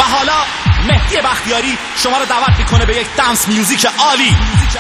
حالا مهدی بختیاری شما رو دعوت میکنه به یک دنس میوزیک عالی.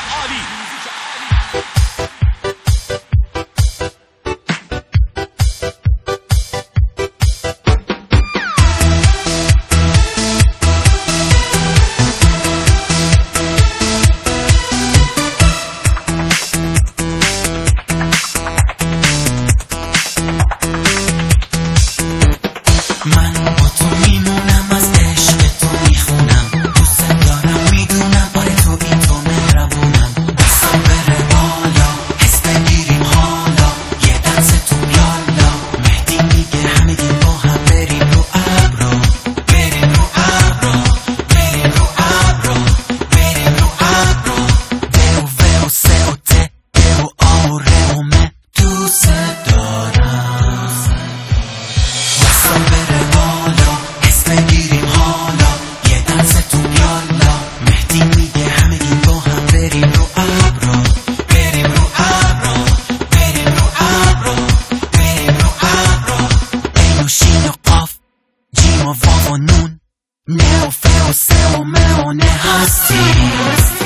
من با تو میمونم، از عشق تو میخونم، دوست دارم میدونم، آره تو بی تو مهربونم. دستم بره بالا، حس بگیریم حالا، یه دنس تو یالا. مهدی میگه همگی با هم بریم رو ابرو، بریم رو ابرو، بریم رو ابرو، بریم رو ابرو. ده و و و سه و ته، ده و آ و ره و مه، دوست دارم. دستم بره بالا، حس بگیریم حالا، یه دنس تو یالا. مهدی میگه همگی با هم بریم رو ابرو، بریم رو ابرو، بریم رو ابرو، بریم رو ابرو. عین و شین و قاف، جیم و واو و نون، نه و فه و سه و مه و نه هستی.